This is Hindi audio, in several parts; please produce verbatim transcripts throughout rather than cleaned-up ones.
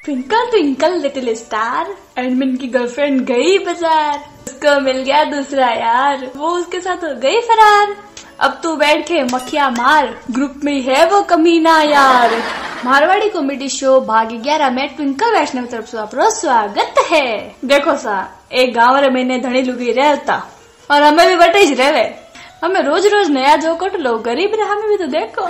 Twinkle twinkle little star, admin की गर्लफ्रेंड गई बाजार, उसको मिल गया दूसरा यार, वो उसके साथ हो गई फरार। अब तू बैठ के मखिया मार, ग्रुप में है वो कमीना यार। मारवाड़ी कॉमेडी शो भाग ग्यारह में ट्विंकल वैष्णव तरफ से आपका स्वागत है। देखो सा, एक गाँव रे मैंने धनी लुगी रहता और हमें भी बटे रहे, हमें रोज रोज नया जो कट लो, गरीब रहे हमें भी तो देखो।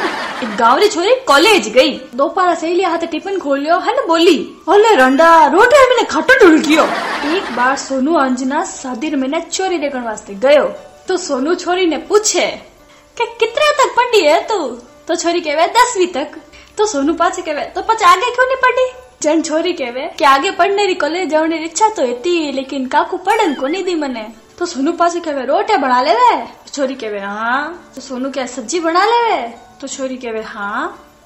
एक गाँव री छोरी कॉलेज गई, दोपहर सहेली हाथे टिफिन खोलियो है न बोली, ओले रंडा रोटी मैंने खट्टो ढुलकियो। एक बार सोनू अंजना शादी मैंने चोरी देखने वास्ते गयो, तो सोनू छोरी ने पूछे कि कितने तक पढ़ी है तू, तो छोरी कहवे दसवीं तक। तो सोनू पाछे कहवे तो पछ आगे क्यों नहीं पढ़ी। जन छोरी कहवे कि आगे पढ़ने री कॉलेज जाने इच्छा तो थी, लेकिन काकू पढ़न को नहीं दी मने। तो सोनू पाछे कहवे रोटे बना लेवे, छोरी कहवे हाँ। तो सोनू क्या सब्जी बना लेवे, तो छोरी कहवे हाँ।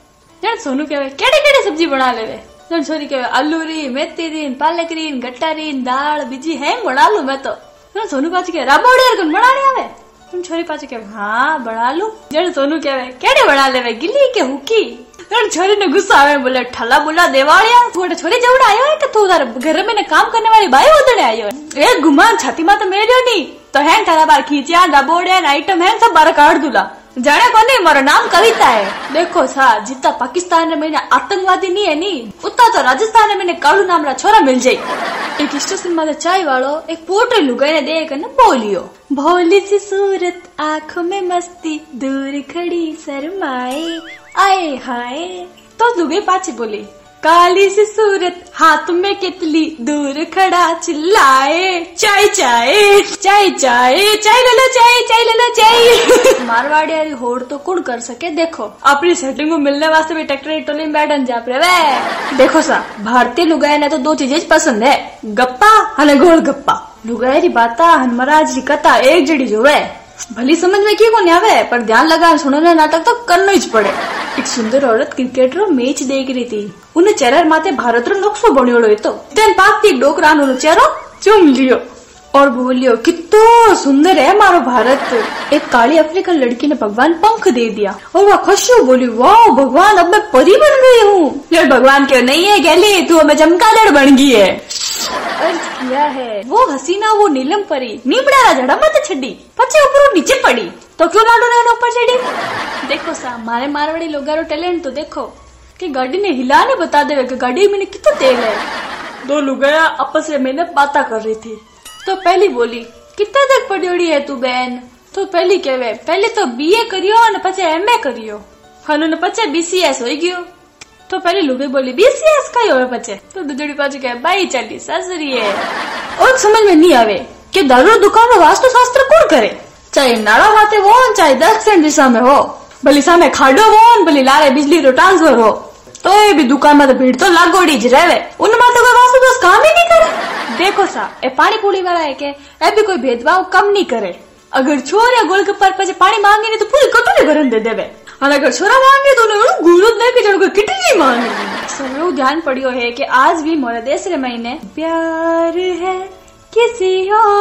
जन सोनू कहवे केड़ी केड़ी सब्जी बना लेवे, जन छोरी कहवे आलू री, मेथी री, पालक री, गट्टा री, दाल बीजी हैंग बना लू मैं तो। जन सोनू पाछे कहवे राबोड़ी कौन बनाने आवे, तुम छोरी पाछे कहवे हाँ बना लू। जन सोनू कहवे केड़ी बना लेवे, गिली के हुकी। छोरी ने गुस्सा आवे, बोले ठला बुला देवाड़िया, थोड़े छोरी जवड़ा आयो है कि तू उधर घर में काम करने वाली बाई उधर आयो है। एक गुमान छाती माता मेरे नहीं तो है थारा बार खींचिया डबोड़िया आइटम है सब बार काट दूला, जाने को नहीं मारा नाम कविता है। देखो सा, जितना पाकिस्तान में मैंने आतंकवादी नहीं है नी, उतना तो राजस्थान में मैंने कालू नाम रा छोरा मिल जाये। एक स्टेशन में चाय वालो एक पोटरी लुगाई ने देख न बोलियो, भोली सी सूरत आंखों में मस्ती, दूर खड़ी शर्माए आए हाय। तो लुगाई पाछी बोली काली सी सूरत हाथ में कितली, दूर खड़ा चिल्लाए चाय चाय चाय चाय चाय ले लो चाय चाय ले लो चाय। मारवाड़ी वाली होड़ तो कौन कर सके। देखो अपनी सेटिंग को मिलने वास्ते भी ट्रैक्टर टोली में बैठन जा वे। देखो सा, भारतीय लुगाई ने तो दो चीजें पसंद है, गप्पा और गोल गप्पा। लुगाई री बाता हनुमराज री कथा एक जड़ी जो है, भली समझ में क्यों नहीं आवे, पर ध्यान लगा सुनने नाटक तो करना ही पड़े। एक सुंदर औरत क्रिकेट रो मैच देख रही थी, उन्हें चेहरा माथे भारत रो नक्शो बनियोड़ो है, तो तेन पाकती डोकरा नो चेहरो चूम लियो और बोलियो कितो सुंदर है मारो भारत। एक काली अफ्रीकन लड़की ने भगवान पंख दे दिया और वह खुश हो बोली वाह भगवान अब मैं परी बन गई हूँ। यार भगवान क्यों नहीं है गैली, तू हमें चमगादड़ बन गई है। अर्ज किया है वो हसीना वो नीलम परी, नीबड़ा जड़ा मत छड़ी, पचे ऊपर नीचे पड़ी तो क्यों लाडो ने ऊपर चढ़ी। देखो सा, मारे मारवाड़ी लोगारो टैलेंट तो देखो कि गाड़ी ने हिला ने बता देवे कि गाड़ी में कितना तेल है। दो लुगाया आपस में मैंने बातें कर रही थी, तो पहली बोली कितना तक पढ़ी है तू बहन। तो पहली कहवे पहले तो बीए करियो न पचे एमए करियो, हनु न पचे बीसीएस हो गयो। तो पहले लुगाई बोली बीसीएस का ही हो पचे, तो दूसरी पाछे कहे बाई चली ससरी है। और समझ में नहीं आवे कि दारू दुकान में वास्तु शास्त्र कौन करे, चाहे नाड़ा हाथे हो चाहे दक्षिण दिशा में हो, भली सामे खाडो हो भली लारे बिजली रो ट्रांसफर हो, तो ये भी दुकान में तो भीड़ तो लागोड़ी ज रहे, उनमें तो कोई वास्तु दोष काम ही नहीं करे। देखो सा, ए पानी पूरी वाला है के ए भी कोई भेदभाव कम नहीं करे। अगर छोरा गोलगप्पा पर पानी मांगे नहीं तो पूरी कटोरी भरन दे देवे, और अगर छोरा मांगे तो उन्हें गुरुद लेके जड़ को कितनी मांगे। सब ध्यान पड़ियो है कि आज भी मोरे देश रे महीने प्यार है किसी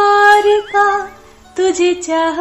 और का, तुझे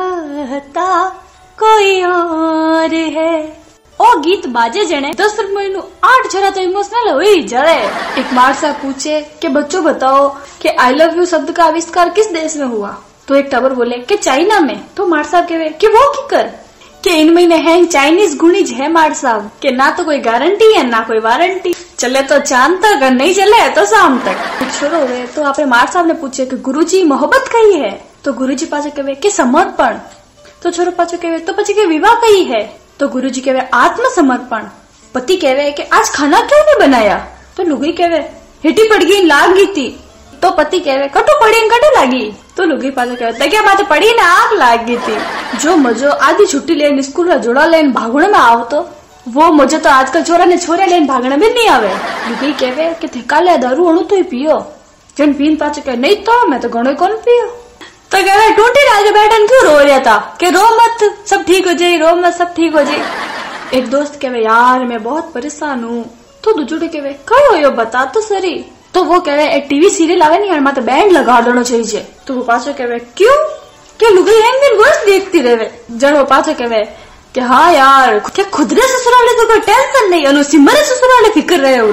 चाहता कोई और है। ओ गीत बाजे जने दस महीनों आठ जरा तो इमोशनल हो ही जाए। एक मार सा पूछे कि बच्चों बताओ कि आई लव यू शब्द का आविष्कार किस देश में हुआ, तो एक टावर बोले कि चाइना में। तो मार साहब कहे कि वो की कर कि इन महीने है चाइनीज गुणीज है मार साहब, कि ना तो कोई गारंटी है ना कोई वारंटी, चले तो चांद तक और नहीं चले तो शाम तक। छोड़ो वे, तो आपने मार साहब ने पूछे कि गुरुजी मोहब्बत कही है, तो गुरुजी पाछे कहे कि समर्पण। तो छोरो पाछे कहे तो पछे के विवाह कही है, तो गुरुजी कहे आत्मसमर्पण। पति कहे कि आज खाना क्यों नहीं बनाया, तो लुगाई कहे हिटी पड़ गई लाग गई थी, तो पति कहे कटो पड़ी कटो लागी, तो लुगाई पाछे कहे क्या बात पड़ी ना आग लाग गई थी। जो मजो आधी छुट्टी लेन स्कूल में जोड़ा लेन भागने में आओ, तो वो मुझे तो आजकल छोरा ने छोरे लेन भागने भी नहीं आवे। लुगाई कहे कि थका ले दारू अणु तो ही पियो, जन पीन पाछे कहे नहीं तो मैं तो घणो कौन पियो। तो कहे टूटी आगे बैठन क्यों रो रहा था, कि रो मत सब ठीक हो जाये, रो मत सब ठीक हो जाये। एक दोस्त कहे यार मैं बहुत परेशान हूँ, तो दूसरे कहे कहो यो बता तो सरी, तो वो कहे एक टीवी सीरियल आवे नहीं माते बैंड लगा देना चाहिए। तो वो पाछो कहे क्यों, क्या लुगाई एक दिन बस देखती रहे। जब वो पाछो कहे कि हाँ यार क्या खुद रे ससुराले तो कोई टेंशन नहीं, सिमरे ससुराले फिक्र रहे उन्हें।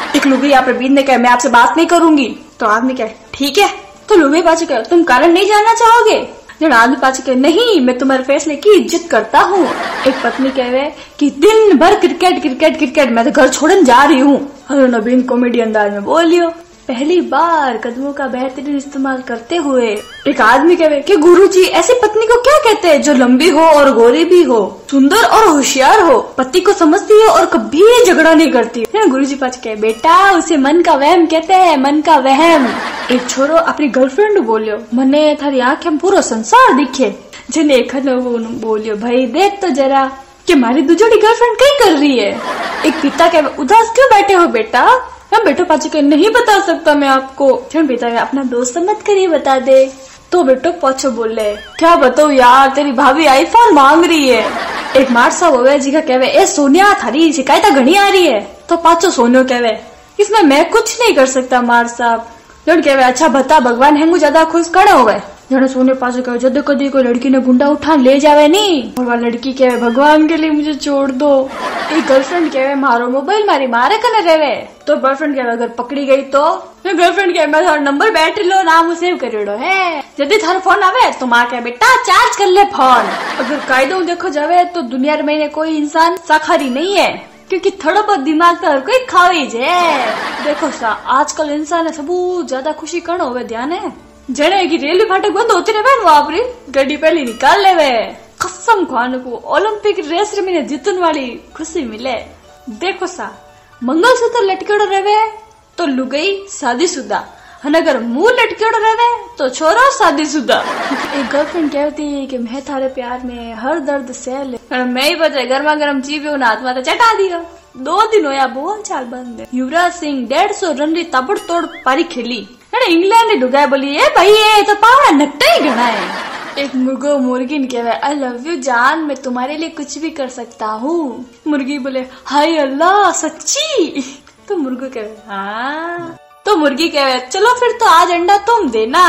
एक लुगाई यहाँ पर बीन ने कहा मैं आपसे बात नहीं करूंगी। तो आदमी कहे ठीक है। तो लुगाई पाछे कहे तुम कारण नहीं जानना चाहोगे? जब आदमी पाछे कहे नहीं, मैं तुम्हारे फैसले की इज्जत करता हूँ। एक पत्नी कहे कि दिन भर क्रिकेट क्रिकेट क्रिकेट, मैं तो घर छोड़ने जा रही हूँ। और नवीन कॉमेडी अंदाज में बोलियो पहली बार कदमों का बेहतरीन इस्तेमाल करते हुए। एक आदमी कहे कि गुरुजी ऐसी पत्नी को क्या कहते हैं जो लंबी हो और गोरी भी हो, सुंदर और होशियार हो, पति को समझती हो और कभी झगड़ा नहीं करती। गुरुजी पास कहे बेटा उसे मन का वहम कहते हैं, मन का वहम। एक छोरो अपनी गर्लफ्रेंड बोलियो मने थारी आंखें में पूरा संसार दिखे। जने एक बोलियो भाई देख तो जरा कि मारी दूसरी गर्लफ्रेंड कहीं कर रही है। एक पिता कहे उदास क्यों बैठे हो बेटा? हम बेटो पाचू के नहीं बता सकता मैं आपको। फिर पिता अपना दोस्त मत करिए बता दे। तो बेटो पाचो बोले क्या बताओ यार तेरी भाभी आईफोन मांग रही है। एक मार साहब हो जी का कहवे ए सोनिया थारी शिकायत घनी आ रही है। तो पाचो सोनियो कहवे इसमें मैं कुछ नहीं कर सकता मार साहब। लड़ कहवे अच्छा बता भगवान हेंगू ज्यादा खुश कड़े हो गए। जने सोने पाचो कहे जब कभी कोई लड़की ने गुंडा उठा ले जावे नहीं। और वह लड़की कहे भगवान के लिए मुझे छोड़ दो। एक गर्लफ्रेंड कहे मारो मोबाइल मारी मारे कने रेवे। तो बॉयफ्रेंड कहे अगर पकड़ी गई तो? गर्लफ्रेंड कहे मैं थारो नंबर बैटरी लो नाम सेव करेड़ो है, जल्दी थारो फोन आवे तो मां कहे बेटा चार्ज कर ले फोन। अगर कायदों देखो जावे तो दुनिया में कोई इंसान शाकाहारी नहीं है, क्योंकि थोड़ा बहुत दिमाग तो हर कोई खावे है। देखो सा आजकल इंसान सब ज्यादा खुशी करण होवे ध्यान है। जने की रेलवे फाटक बंद होती रहे वहां पर गाड़ी पहले निकाल ले वे। कसम खान को ओलंपिक रेस में जीतन वाली खुशी मिले। देखो सा मंगलसूत्र लटकेड़ो रहे तो लुगाई शादीशुदा, अगर मुंह लटकेड़ो रहे तो छोरो शादीशुदा। एक गर्लफ्रेंड कहती है कि मैं थारे प्यार में हर दर्द सह ले। मैं ही बचे गर्मा गर्म चीवी हाथ में चटा दिया। दो दिन होया बोल चाल बंद। युवराज सिंह डेढ़ सौ रन री ताबड़तोड़ पारी खेली। इंग्लैंड ने डुगाए बोली ये भाई ये तो पावड़ा नट्टा ही घना है। एक मुर्गो मुर्गी ने कहे आई लव यू जान, मैं तुम्हारे लिए कुछ भी कर सकता हूँ। मुर्गी बोले हाय अल्लाह सच्ची? तो मुर्गो कहे हाँ। तो मुर्गी कहे चलो फिर तो आज अंडा तुम देना।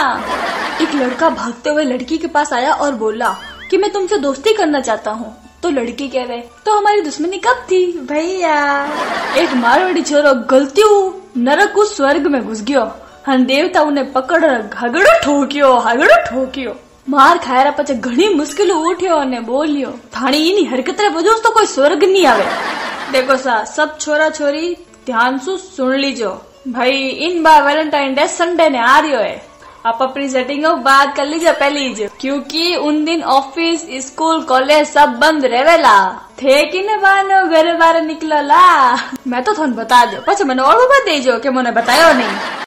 एक लड़का भागते हुए लड़की के पास आया और बोला कि मैं तुमसे दोस्ती करना चाहता हूँ। तो लड़की कह रहे तो हमारी दुश्मनी कब थी भैया? एक मारवाड़ी छोरो गलती नरक उस स्वर्ग में घुस गयो। हन देवता उन्हें पकड़ हगड़ो ठोक्यो हगड़ो ठोक्यो। मार खाया पचे घणी मुश्किल उठ्यो ने बोलियो थानी इनी हरकत रे वजह तो कोई स्वर्ग नहीं आवे। देखो सा सब छोरा छोरी ध्यान से सुन लीजो भाई, इन बार वैलेंटाइन डे संडे ने आ रही है। आप अपनी सेटिंग बात कर लीजिए पहले, क्योंकि उन दिन ऑफिस स्कूल कॉलेज सब बंद रहेला। थे कि न बानो घर बार निकलो ला। मैं तो थोन बता दो पचे मैंने और बता दीजो कि मैंने बतायो नहीं।